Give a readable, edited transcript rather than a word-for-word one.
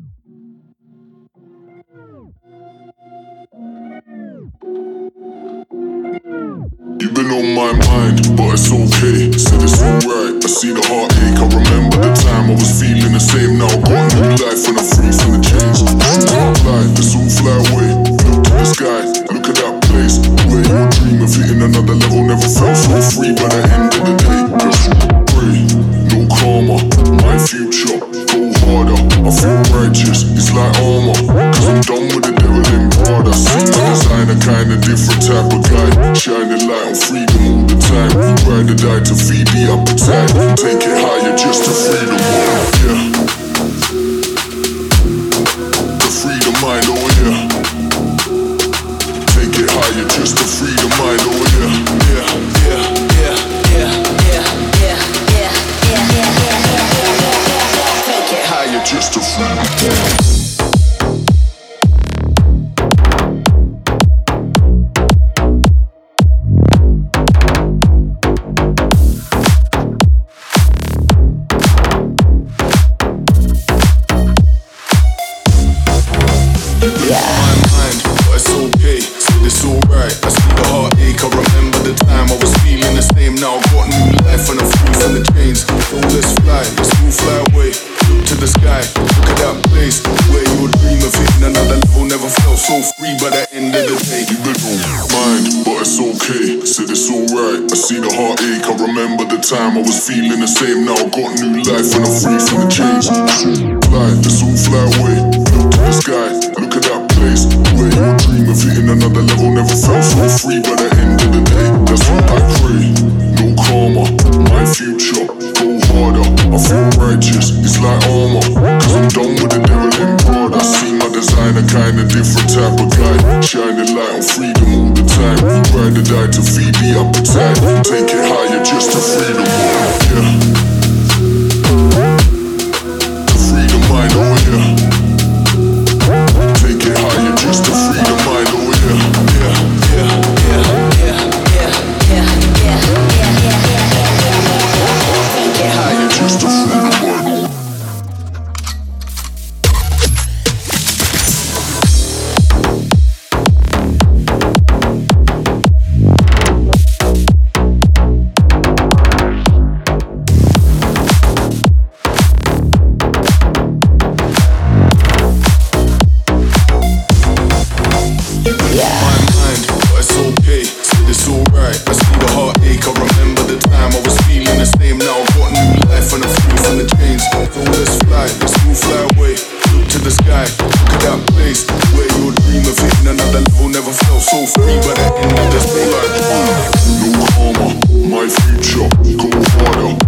You've been on my mind, but it's okay. Said it's alright. I see the heartache. I remember the time I was feeling the same. Now I got a new life and I'm free from the chains. Let's all fly away. Look to the sky. Look at that place where you dream of hitting another level. Never felt so free by the end of the day. Just pray, no karma. My future, go harder. I feel righteous. It's like armor. Cause I'm done with the devil in Prada. See my designer, kinda different type of guy. Shining light on freedom all the time. Ride or die to feed the appetite. Take it higher just to free the mind, yeah. The freedom mind, oh yeah. Take it higher just to free the mind, oh yeah. Yeah, yeah, yeah, yeah, yeah, yeah, yeah, yeah, yeah. Take it higher just to free the mind. Time I was feeling the same. Now I got new life and I'm free from the chains. Fly, let's all fly away. Look to the sky, look at that place where you dream of hitting another level. Never felt so free by the end of the day. That's what I pray. No karma, my future, go harder. I feel righteous, it's like armor. Cause I'm done with the devil in Prada. I see my designer, kinda different type of guy. Shining light on freedom all the time. Ride or die to feed the appetite. Take it higher just to free the mind, yeah. To free the mind, oh yeah. Take it higher just to free the mind, oh yeah. Yeah, yeah, yeah, yeah, yeah, yeah, yeah, yeah, yeah. Take it higher just to free the mind, oh yeah. Never felt so free by the end of the day. No karma, my future, go harder.